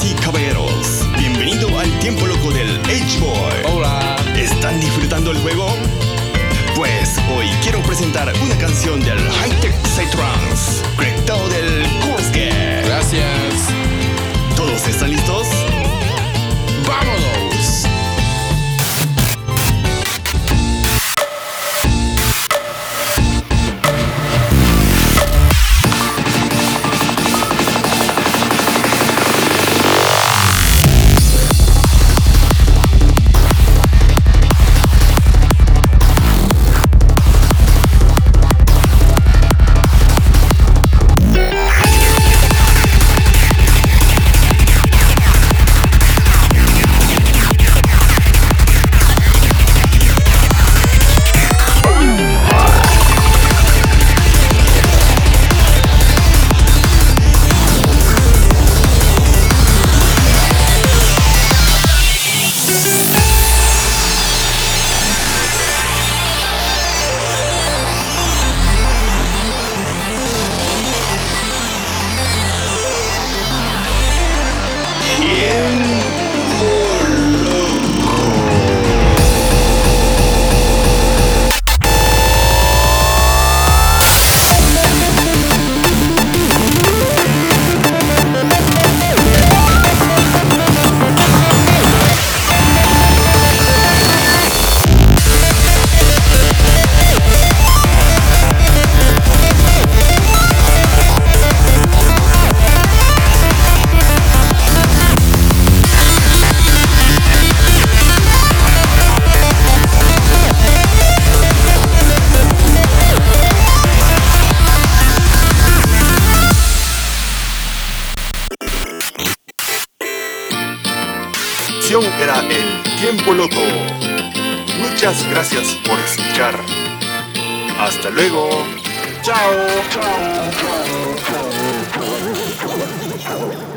Damas y caballeros, bienvenido al tiempo loco del H-Boy. Hola. ¿Están disfrutando el juego? Pues hoy quiero presentar una canción del High-Tech Psytrance, conectado del Kurske. Gracias. ¿Todos están listos? ¡Vámonos! Era el tiempo loco. Muchas gracias por escuchar. Hasta luego. Chao.